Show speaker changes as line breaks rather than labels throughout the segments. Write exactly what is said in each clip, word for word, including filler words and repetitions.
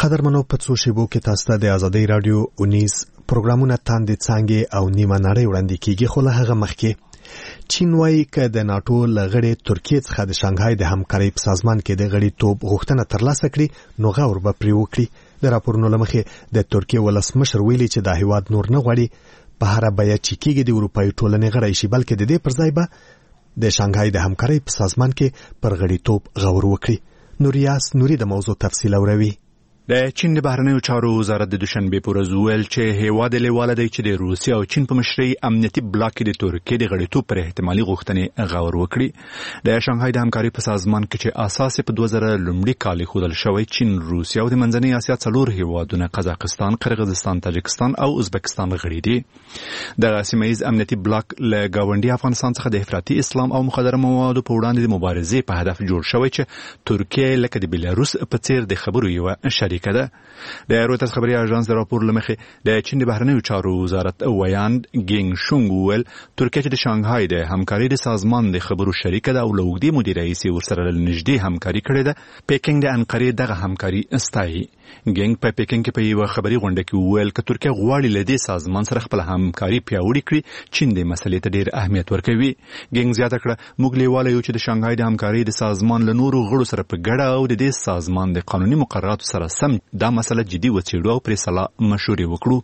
قدرمنو په څو شیبو کې تاسو ته د ازادۍ رادیو اونیز پروګرامونه تاندې څانګې او نیمه نړۍ وړاندې کیږي، خو له هغه مخکې چین وایي که د ناتو لغړې ترکیې څخه د شانګهای د همکارۍ په سازمان کې د غړي توپ غوښتنه ترلاسه کړي نو غور به پرې وکړي. د راپورونو له مخې د ترکیې ولسمشر ویلي چې دا هیواد نور نه غواړي په هر بیه چې کېږي د اروپایي ټولنې غړی شي، بلکې د دې پر ځای به د شانګهای د همکارۍ په سازمان کې پر غړي توپ غور وکړي. نوریاس نوري د موضوع تفصیل اوروي.
د چین د بهرنیو چارو وزارت د دوشنبه پر ورځ ویل چې هیواد لیواله دی چې د روسیې او چین په مشرۍ امنیتي بلاک کې د ترکیې د غړیتوب پر احتمالي غوښتنې غور وکړي. د شانګهای د همکارۍ په سازمان کې چې اساس په دوه زره لومړي کال ښودل شوی، چین، روسیه او د منځنۍ اسیا څلور هیوادونه قزاقستان، قرغیزستان، تاجکستان او ازبکستان غړي دي. د سیمه ییز امنیتي بلاک له ګاونډي افغانستان څخه د افراطي اسلام او مخدره موادو په وړاندې د مبارزې په هدف جوړ شوی چې ترکیه لکه د بیلاروس په څیر د خبرو یو شریک ده. د رویترز خبري اژانس د راپور لمخې د چین د بهرنیو چارو وزارت ویاند ګینګ شونګ ویل ترکیه چې د شانګهای د همکارۍ د سازمان د خبرو شریک ده او له اوږدې مودې راهیسې ورسره له نږدې همکاري کړې ده. پیکینګ د انقرې دغه همکاري ستایي. ګینګ په پیکینګ کې په یوه خبري غونډه کې وویل که ترکیه غواړي له دې سازمان سره خپل همکاري پیاوړې کړي، چین د مسلې ته ډېر اهمیت ورکوي. ګینګ زیاته کړه موږ لیواله یو چې د شانګهای د همکارۍ د سازمان له نورو غړو سره په ګډه او د دې سازمان د قانوني مقرراتو سره سم دا مسله جدي وڅېړو او پرې سلا مشورې وکړو.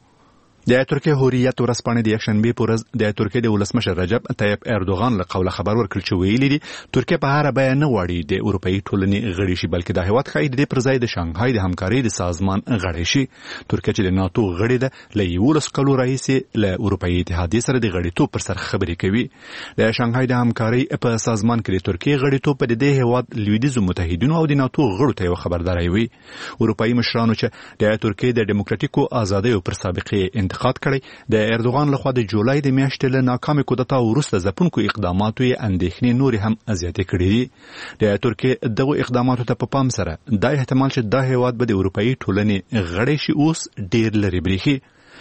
د ترکیې هوریت ورځپاڼې د یکشنبې په ورځ د ترکیې د ولسمشر رجب طیب اردوغان له قوله خبر ورکړ چې ویلي دي ترکیه په هر بیه نه غواړي د اروپایي ټولنې غړی شي، بلکې د هیواد ښایي د دې پر ځای د شانګهای د همکارۍ د سازمان غړی شي. ترکیه چې د ناتو غړی ده له یولس کلو راهیسې له اروپایي اتحادیې سره د غړیتوب پر سر خبرې کوي. د شانګهای د همکارۍ په سازمان کې د ترکیې غړیتوب په دې هیواد لویدیځو متحدینو او د ناتو غړو ته یو خبرداری وي. اروپایي مشرانو چې د ترکیې د ډیموکراتیکو آزادیو پر سابقې انتقاد کړی، د اردوغان لخوا د جولای د میاشتې له ناکامې کودتا وروسته ځپونکو اقداماتو یې اندېښنې نورې هم زیاتې کړې دي. د ترکیې دغو اقداماتو ته په پام سره دا احتمال چې دا هیواد به د اروپایي ټولنې غړی شي اوس ډېر لرې برېښي.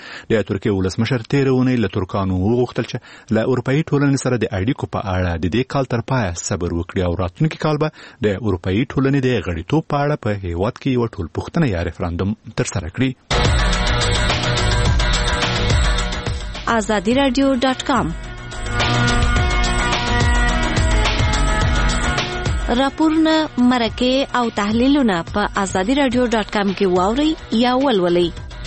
د ترکیې ولسمشر تېره اونۍ له ترکانو وغوښتل چې له اروپایي ټولنې سره د اړیکو په اړه د دې کال تر پایه صبر وکړي او راتلونکي کال به د اروپایي ټولنې د غړیتوب په اړه په هیواد کې یوه ټولپوښتنه یا ریفرندوم ترسره کړي.
آزادی رادیو ډاټ کام راپورونه، مرکې او تحلیلونه په آزادی رادیو ډاټ کام کې واورئ یا ولولئ.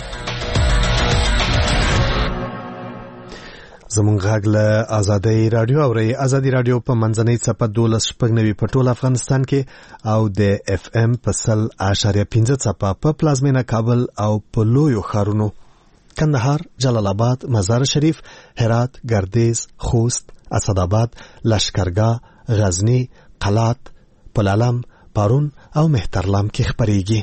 زمونږ غږ له آزادۍ رادیو اورئ. آزادۍ رادیو په منځنۍ څپه دولس شپږ نوي په ټول افغانستان کې او د اف ام په سل اعشاریه پنځه څپه په پلازمینه کابل او په لویو ښارونو کندهار، جلال آباد، مزار شریف، هرات، گردیز، خوست، اسداباد، لشکرګاه، غزنی، قلات، پلالم، پارون او مهترلام کې خبرېږي.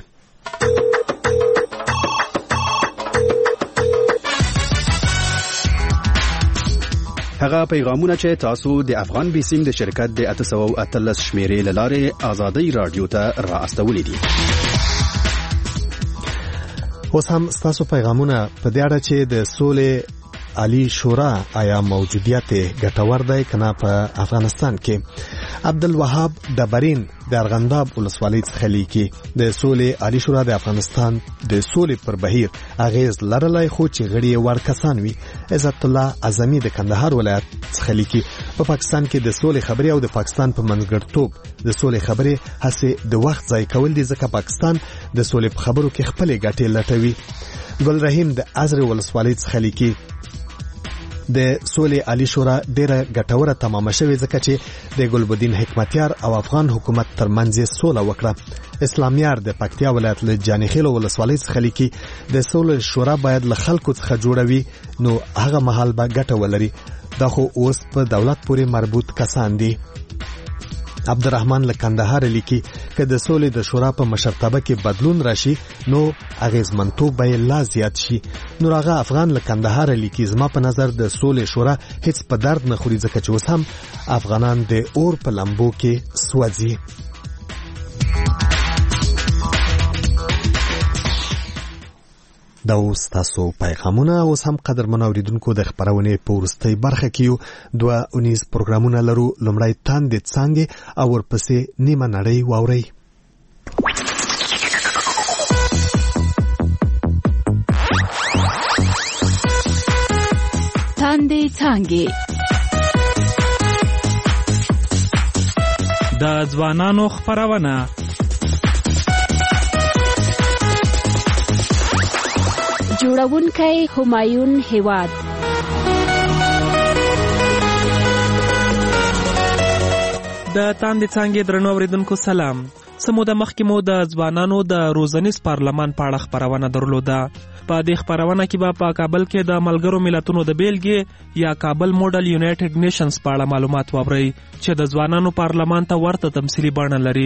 هغه پیغامونه چې تاسو د افغان بیسیم د شرکت د اته سوه اتلس شمیرې له لارې آزادۍ رادیو ته را استولې دي.
اوس هم ستاسو پیغامونه په دې اړه چې د سولې عالی شورا آیا موجودیت ګټور دی کنه په افغانستان کې. عبدالوهاب دبرین د ارغنداب ولسوالۍ څخه لیکي د سولې عالی شورا د افغانستان د سولې پر بهیر اغیز لرلای، خو چې غړي ور کسان وي. عزت الله اعظمي د کندهار ولایت څخه لیکي په پاکستان کې د سولې خبري او د پاکستان په منځګړتوب د سولې خبري هڅه د وخت ځای کول دي، ځکه پاکستان د سولې په خبرو کې خپل ګټې لټوي. ګل رحیم د ازر ولسوالۍ څخه لیکي د سولې عالی شورا ډیره ګټوره تمامه شوې، ځکه چې د ګلبدین حکمتیار او افغان حکومت ترمنځ سوله وکړه. اسلامیار د پکتیا ولایت له جانخیل ولسوالۍ څخه لیکي د سولې شورا باید له خلکو څخه جوړوي، نو هغه مهال به ګټه ولري. دا خو اوس په دولت پورې مربوط کسان دي. عبدالرحمن له کندهار لیکي که د سولې د شورا په مشرتابه کې بدلون راشي نو اغیزمنتوب به لا زیات شي. نور هغه افغان له کندهار لیکي زما په نظر د سولې شورا هیڅ په درد نه خوري، ځکه چې اوس هم افغانان د اور په لمبو کې سوځي. دا اوس تاسو پیغامونه. اوس هم قدرمن اوریدونکو د خبرونې په وروستۍ برخه کې یو دوه اونیز پروګرامونه لرو. لومړی تاندې څانګې او ورپسې نیمه نړۍ واورئ.
تاندې څانګې.
د ځوانانو خپرونه.
جوړونکی همایون هیواد.
د تاندې څانګې درنو اوریدونکو سلام. سموده مخکې مو د ځوانانو د روزنیز پارلمان په اړه خپرونه درلوده. په دې خپرونه کې به په کابل کې د ملګرو ملتونو د بیلګې یا کابل موډل یونایټډ نیشنز په اړه معلومات واورئ چې د ځوانانو پارلمان ته ورته تمثیلي بڼه لري.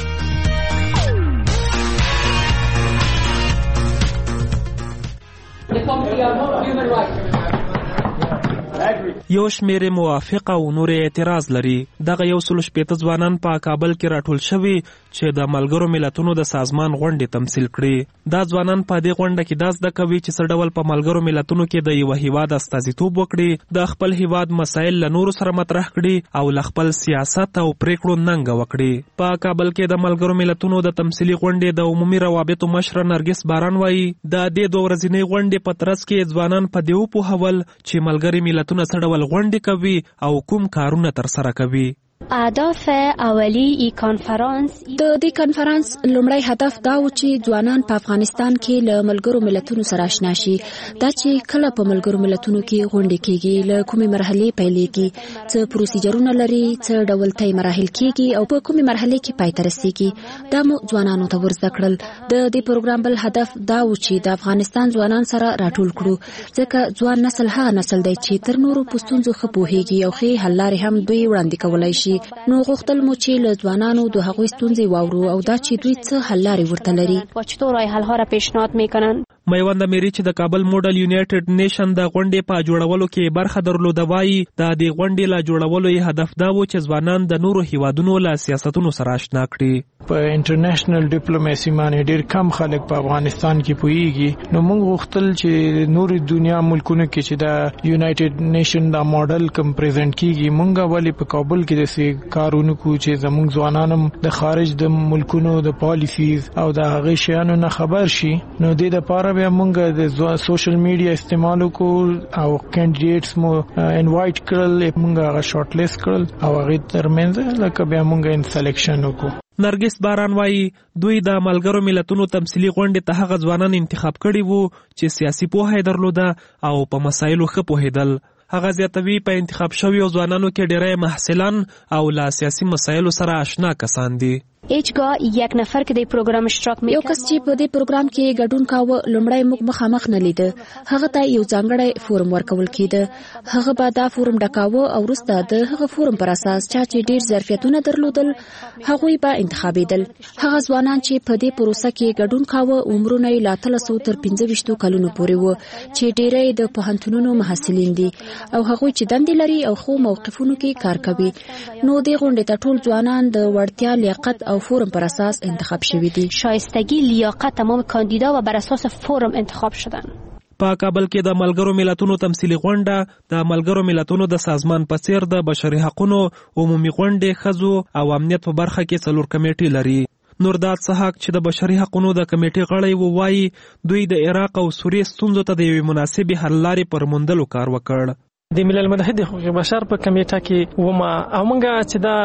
یو شمېر موافق او نور اعتراض لري. دغه یو سل شپېته ځوانان په کابل کې راټول شوي چې د ملګرو ملتونو د سازمان غونډې تمثیل کړي. دا ځوانان په دې غونډه کې دا زده کوي چې څه ډول په ملګرو ملتونو کې د یو هیواد استازیتوب وکړي، د خپل هیواد مسایل له نورو سره مطرح کړي او ل خپل سیاست او پریکړو ننګه وکړي. په کابل کې د ملګرو ملتونو د تمثیلي غونډې د عمومي روابطو مشره نرګس باران وایي د دې دوه ورځنۍ غونډې په ترڅ کې ځوانان په دې وپوهول چې ملګري ملتونه څه ډول غونډې کوي او کوم کارونه ترسره کوي.
اهداف اولی ای کانفرانس
د دې کانفرانس لومړی هدف دا و چې ځوانان په افغانستان کې له ملګرو ملتونو سره آشنا شي. دا چې کله په ملګرو ملتونو کې غونډې کیږي، له کومې مرحلې پیلېږي، څه پروسیجرونه لري، څه ډول طی مراحل کیږي او په کومې مرحلې کې پای ته رسیږي، دا مو ځوانانو ته ورزده کړل. د دې پروګرام بل هدف دا و چې د افغانستان ځوانان سره راټول کړو، ځکه ځوان نسل هغه نسل دی چې تر نورو په ستونزو ښه پوهیږي او ښې حل لارې هم دوی وړاندې کولی شي. نو غوښتل مو چې له ځوانانو د هغوی ستونزې واورو او دا چې دوی څه حل لارې ورته لري.
چطور راه حل ها را پیشنهاد میکنن.
میوند میری چې د کابل موډل یونایټډ نیشن د غونډې په جوړولو کې برخه درلوده وایي د دې غونډې لا جوړولو یې هدف دا و چې ځوانان د نورو هیوادونو له سیاستونو سره آشنا کړي.
په انټرنیشنل ډیپلوماسي باندې ډېر کم خلک په افغانستان کې پوهیږي. نو موږ غوښتل چې نور دنیا ملکونو کې چې د یونایټډ نیشن دا ماډل کوم پریزنټ کیږي، موږ ولې په کابل کې د سي کارونو کو چې زموږ ځوانانم د خارج د ملکونو د پالیسیز او د هغه شیانو نه خبر شي. نو د دې لپاره بیا موږ د سوشل میډیا استعمال کو او کینډیډیټس مو انوایټ کړل، موږ هغه شارټ لیست کړل او هغه ترمنځ لکه بیا موږ ان سلیکشن وکړو.
نرګس باران وایي دوی د ملګرو ملتونو تمثیلي غونډې ته هغه ځوانان انتخاب کړي وو چې سیاسي پوهه یې درلوده او په مسایلو ښه پوهېدل. هغه زیاتوي په انتخاب شویو ځوانانو کې ډېری محصلان او له سیاسي مسایلو سره آشنا کسان دي.
هیڅگاه یک نفر که د پروګرام اشتراک میکرد،
یو کس چې په دې پروګرام کې ګډون کاوه لومړی موږ مخامخ نه لیده، هغه ته یو ځانګړی فورم ورکول کېده. هغه به دا فورم ډکاوه او وروسته د هغه فورم پر اساس چا چې ډېر ظرفیتونه درلودل هغوی به انتخابېدل. هغه ځوانان چې په دې پروسه کې ګډون کاوه عمرونه یې له اتلسو تر پنځه ویشتو کلونو پورې وو چې ډېری د پوهنتونونو محصلین دي او هغوی چې دندې لري او خو موقفونو کې کار کوي. نو دې غونډې ته ټول ځوانان د وړتیا، لیاقت او فورم پر اساس انتخاب شوی دي.
شایستگی، لیاقت تمام کاندیدا و بر اساس فورم انتخاب شدن.
په کابل کې د ملګرو ملتونو تمثیلي غونډه د ملګرو ملتونو د سازمان په څیر د بشري حقوقو عمومي غونډې، ښځو او امنیت په برخه کې څلور کمیټې لري. نورداد صحاق چې د بشري حقوقو د کمیټې غړی و وایي دوی د عراق او سوریې ستونزو ته د یوې مناسبې حل لارې پر موندلو کار وکړ.
د ملل متحد حقوق بشر په کمیټه کې ومه او موږ چې دا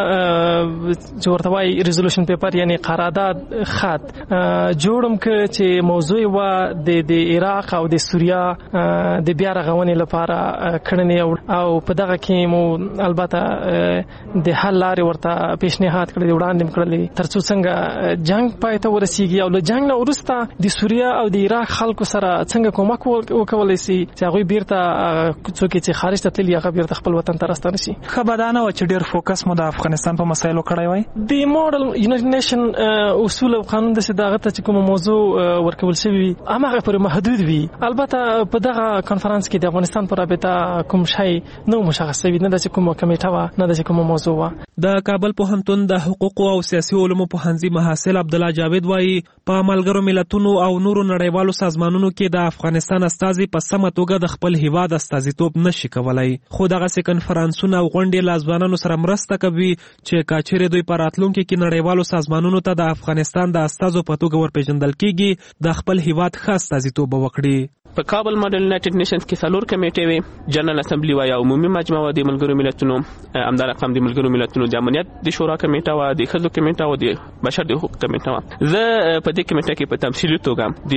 ورته وایي ریزولوشن پیپر یعنی قرارداد خط جوړم ک چې موضوع و د د عراق او د سوریا د بیا رغونې لپاره کړنې او په دغه کې مو البته د حل لارې ورته پیشنهاد کړې وړاندې کړلې ترڅو څنګه جنگ پای ته ورسیږي او له جنگ نه وروسته د سوریا او د عراق خلکو سره څنګه کومک وکولای شي چې هغه بیرته څوک چې خارج ته تللی هغه بیرته خپل وطن ته راستانه شي.
خبردانه و چې ډېر فوکس مو د افغانستان په مسایلو کړی وای.
د موډل یونایټډ نیشن اصول او قانون د دغه ته چې کوم موضوع ورکول شوی هغه پر محدود وي. البته په دغه کانفرنس کې د افغانستان پر رابطه کوم شی نو مشخص وي، نه د کوم کمیټه و نه د کوم موضوع و.
د کابل پوهنتون د حقوق او سیاسي علومو پوهنځي محصل عبد الله جاوید وایي په ملګرو ملتونو او نورو نړیوالو سازمانونو کې د افغانستان استازي په سمه توګه د خپل هیواد استازیتوب نشي کولای. خو دغه سي کنفرانسونه او غونډې له ځوانانو سره مرسته کوي چې کاچېرې دوی په راتلونکي کې نړیوالو سازمانونو ته د افغانستان د استازو په توګه ورپېژندل کېږي د خپل هیواد ښه استازیتوب وکړي.
په کابل ماډل یونایټډ نیشنز کې څلور کمیټې وي، جنرال اسمبلی و یا عمومي مجمع و د ملګرو ملتونو، همدا رقم د ملګرو ملتونو د امنیت د شورا کمیټه و، د ښځو کمیټه و، د بشر د حقوق کمیټه و. زه په دې کمیټه کې په تمثیلي توګه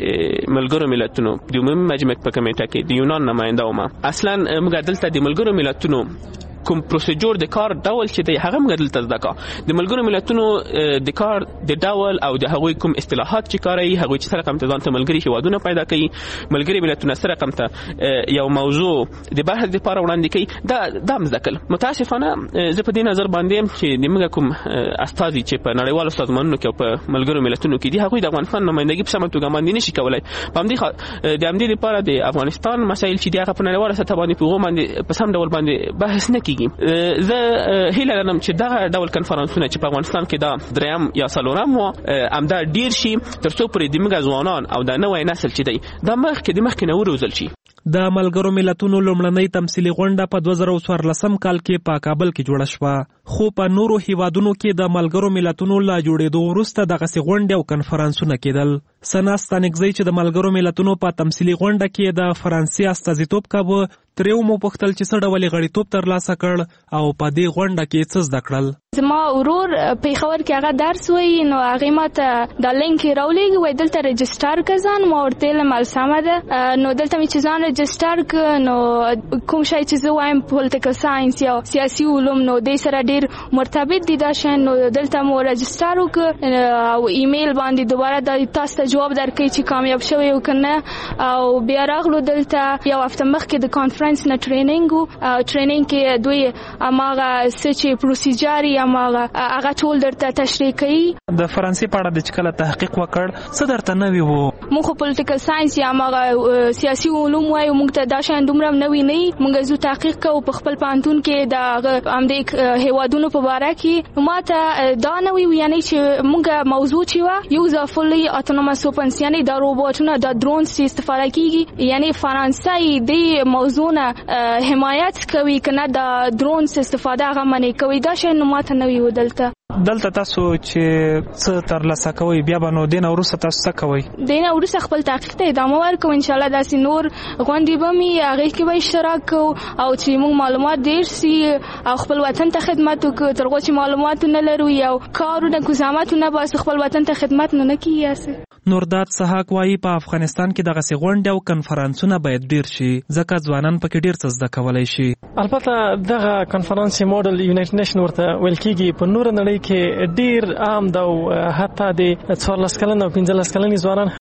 د ملګرو ملتونو د عمومي مجمع په کمیټه کې د یونان نماینده وم. اصلا موږ دلته د ملګرو ملتونو کوم پروسیجر د کار ډول چې دی هغه موږ دلته زده کا. د ملګرو ملتونو د کار د ډول او د هغوی کوم اصطلاحات چې کاروي، هغوی چې سره کوم ځان ته ملګري هیوادونه پیدا کوي، ملګري ملتونه سره کوم ته یو موضوع د بحث لپاره وړاندې کوي، دا دا مزکل. متاسفانه زه په دې نظر باندې چې د موږ کوم استازي چې په نړیوالو سازمانونو کې او په ملګرو ملتونو کې دي، هغوی د افغانستان نمائندګي په سمه توګه باندې نشي کولای. په همدې د همدې لپاره د افغانستان مسایل چې دی هغه په نړیواله سطح باندې په هغو باندې په سم ډول باندې بحث نه کیږي. زه هیله لرم چې دغه ډول کنفرانسونه چې په افغانستان کې دا دریم یا څلورم و همدا ډیر شي، ترڅو پرې د موږ ځوانان او د نوی نسل چې دی دا مخکې د مخکې نه وروزل شي.
د ملګرو ملتونو لومړنۍ تمثیلي غونډه په دوه زره څوارلسم کال کې په کابل کې جوړه شوه، خو په نورو هیوادونو کې د ملګرو ملتونو لا جوړېدو وروسته دغسې غونډې او کنفرانسونه کېدل. سنا ستانکزی چې د ملګرو ملتونو په تمثیلي غونډه کې د فرانسې استازیتوب کاوه، ترې مو پوښتل چې څه ډول غړیتوب ترلاسه کړ او په دې غونډه کې څه زده کړل.
زما ورور پیښور کې هغه درس وایي، نو هغه ماته د لینک راولېږي، وایي دلته رجسټر کړه. نو ورته ویلم سمه ده. نو دلته مې چې ځان رجسټر کړ، نو کوم شی چې زه وایم پولیټیکل ساينس یا سیاسي علوم، نو دې سره ډېر مرتبط دي دا شی. نو دلته مو رجسټر وکړ او ایمیل باندې دوباره د تاسو ته جواب درکړي چې کامیاب شوی او کنه. او بیا راغلو دلته یو هفته مخکې د کانفرنس نه ټریننګ او ټریننګ کې دوی اماغه سچ پروسیجر یا اماغه هغه ټول درته تشریح کوي.
د فرانسې په اړه د چکله تحقیق وکړ، څه درته نوی وو؟
موږ پولیټیکل ساينس یا اماغه سیاسي علوم وایو، موږ ته دا شان دومره نوی نه وي. موږ زو تحقیق کوو په خپل پانتون کې د امریکا هیوادونو په اړه کې. ماته دا نوی یعنی چې موږ موضوع چې وا یو ځافلي اتونومس وپنس یعنی د روبوټونو د درون سي استفاده کیږي، یعنی فرانسې د موضوع نه حمایت کوي کنه د درون سي استفاده غو منی کوي. دا شی نو ماته نوی ودلته
دلته تاسو چې څه ترلاسه کوئ، بیا به نو دین وروسته تاسو څه کوئ؟
دین وروسته خپل تحقیق ته ادامه ورکوم. ان شاء الله داسې نور غونډې به مې هغې کې به اشتراک کوو او چې موږ معلومات ډېر سي او خپل وطن ته خدمت وکړو. تر هغو چې معلومات نه لرو یا کارونه کو زحمتونه باسو، خپل وطن ته خدمت نه نه کیږي.
نورداد سحاق وایي په افغانستان کې دغسې غونډې او کنفرانسونه باید ډېر شي، ځکه ځوانان پکې ډېر څه زده کولی شي.
البته دغه کنفرانس ماډل یونایټډ نیشن ورته ویل کېږي، په نوره نړۍ کې ډېر عام ده او حتی د څوارلس کلن او پنځلس کلنې ځوانان